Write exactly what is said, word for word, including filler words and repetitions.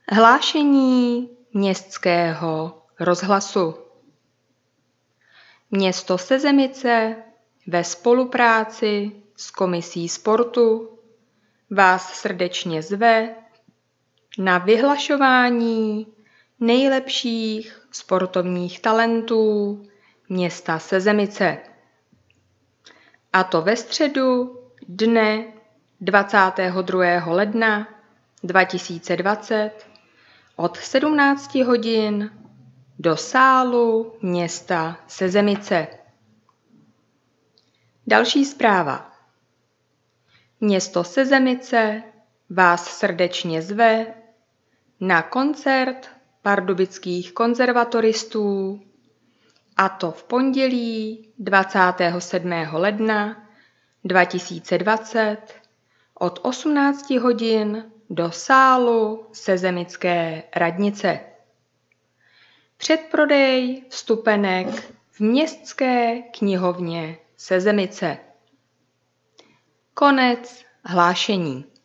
Hlášení městského rozhlasu. Město Sezemice ve spolupráci s Komisí sportu vás srdečně zve na vyhlašování nejlepších sportovních talentů města Sezemice. A to ve středu dne dvacátého druhého ledna dva tisíce dvacet od sedmnácti hodin do sálu města Sezemice. Další zpráva. Město Sezemice vás srdečně zve na koncert pardubických konzervatoristů, a to v pondělí dvacátého sedmého ledna dva tisíce dvacet od osmnácti hodin do sálu Sezemické radnice. Předprodej vstupenek v městské knihovně Sezemice. Konec hlášení.